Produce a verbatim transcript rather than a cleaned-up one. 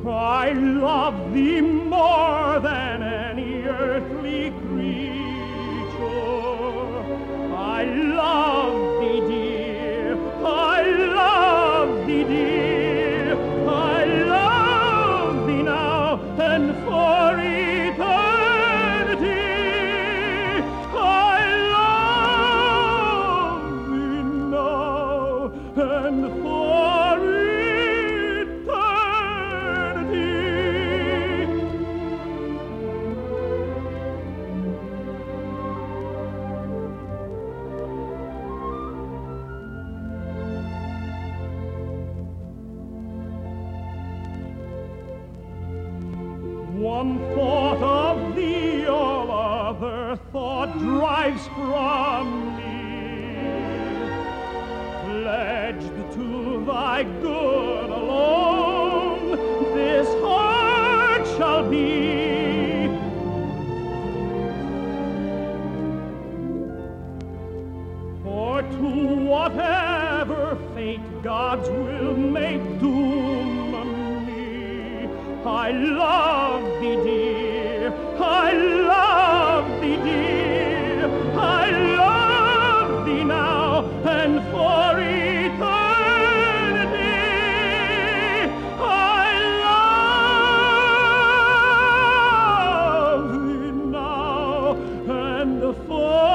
I love thee more than any earthly creature. I love thee, dear. I love thee, dear. I love thee now and for eternity. I love thee now and for eternity. One thought of thee, all other thought drives from me. Pledged to thy good alone, this heart shall be. For to whatever fate God's will may doom me, I love thee, dear. I love thee, dear. I love thee now and for eternity. I love thee now and for